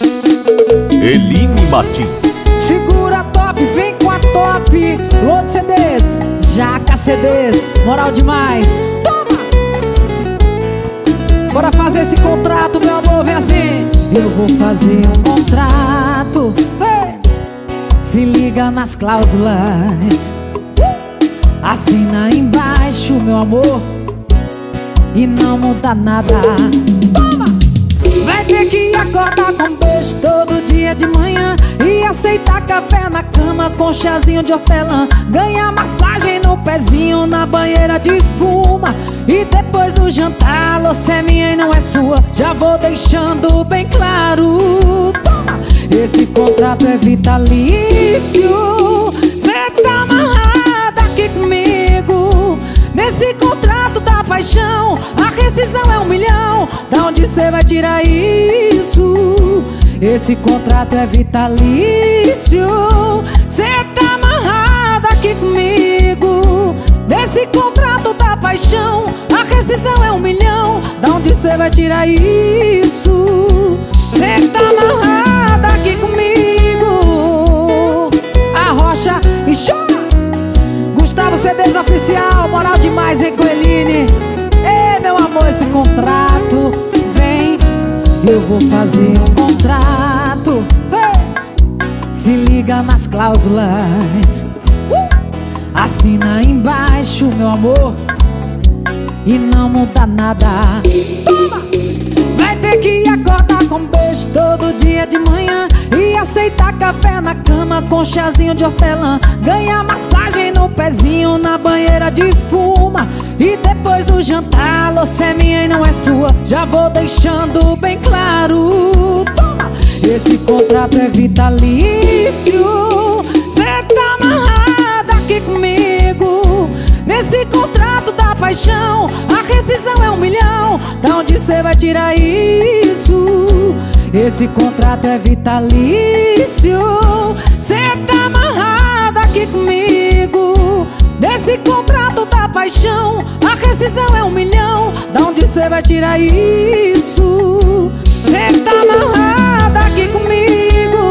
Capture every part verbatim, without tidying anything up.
Eline Martins. Segura a top, vem com a top. Load C Ds, Jaca C Ds, moral demais. Toma! Bora fazer esse contrato, meu amor, vem assim. Eu vou fazer um contrato, hey! Se liga nas cláusulas, assina embaixo, meu amor, e não muda nada. Toma! Vai ter que acordar com beijo todo dia de manhã e aceitar café na cama com chazinho de hortelã. Ganhar massagem no pezinho na banheira de espuma. E depois do jantar, você é minha e não é sua. Já vou deixando bem claro. Toma! Esse contrato é vitalício. Cê tá amarrada aqui comigo. Nesse contrato da paixão, a rescisão é um milhão. Da onde cê vai tirar isso? Esse contrato é vitalício. Cê tá amarrada aqui comigo. Nesse contrato da paixão, a rescisão é um milhão. Da onde cê vai tirar isso? Cê tá amarrada aqui comigo. Arrocha e chora. Gustavo C Ds oficial, moral demais, vem com Eline. Ei, meu amor, esse contrato, vem. Eu vou fazer um contrato, hey! Se liga nas cláusulas, uh! Assina embaixo, meu amor, e não muda nada. Toma! Vai ter que acordar com beijo todo dia de manhã e aceitar café na cama com chazinho de hortelã. Ganhar massagem no pezinho na banheira de espuma. E depois do jantar, você é minha e não é sua. Já vou deixando bem claro. Toma! Esse contrato é vitalício. Cê tá amarrada aqui comigo. Nesse contrato da paixão, a rescisão é um milhão. Da onde cê vai tirar isso? Esse contrato é vitalício. Cê tá amarrada aqui comigo. Nesse contrato da paixão, a rescisão é um milhão. Da onde cê vai tirar isso? Cê tá amarrada aqui comigo.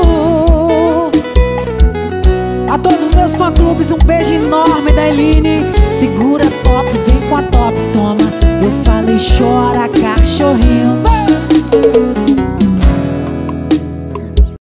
A todos os meus fã-clubes, um beijo enorme da Eline. Segura top, vem com a top, toma. Eu falei chora, cachorrinho.